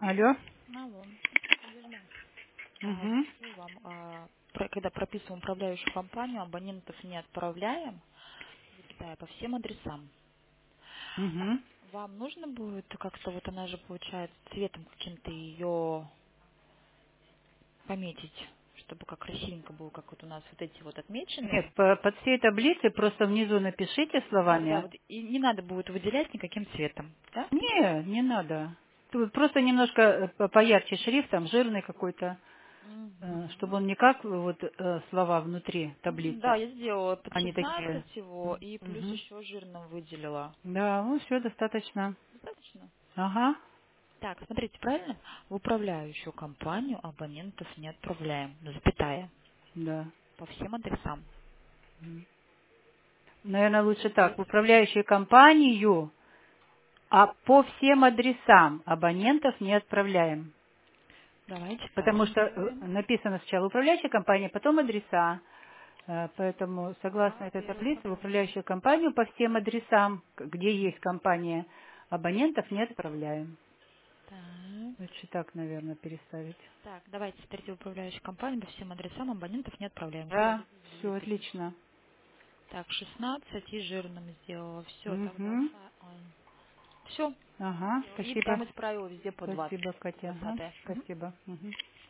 Алло. Алло, Надежда. Угу. Скажу вам, когда прописываем управляющую компанию, абонентов не отправляем, запятая, по всем адресам. Угу. Вам нужно будет как-то, вот она же получается цветом каким-то ее пометить, чтобы как красивенько было, как вот у нас вот эти вот отмеченные. Нет, под всей таблицей просто внизу напишите Да, словами. вот и не надо будет выделять никаким цветом, да? Не надо. Тут просто немножко поярче шрифт, там жирный какой-то, чтобы он Мгм. не как вот слова внутри Да, таблицы. я сделала под Они такие. 16 его и плюс Мгм. еще жирным выделила. Да, ну все достаточно. Достаточно? Ага, Так, смотрите, правильно? В управляющую компанию абонентов не отправляем, запятая, да. по всем адресам. Наверное, лучше так. Есть. В управляющую компанию, а по всем адресам абонентов не отправляем. Давайте так Потому что сделаем. написано сначала управляющая компания, потом адреса. Поэтому, согласно Да, этой таблице, в переуправляем. управляющую компанию по всем адресам, где есть компания, абонентов не отправляем. Так, Лучше так, наверное, переставить. так, давайте смотрите, управляющую компанию по всем адресам абонентов не отправляем. Да, Сразу вывели все из этих. отлично. Так, 16 и жирным сделала. Все, тогда Угу. все. Ага, И спасибо. потом исправила везде по 20. Спасибо, Катя. Ага, 20. спасибо. Мгм.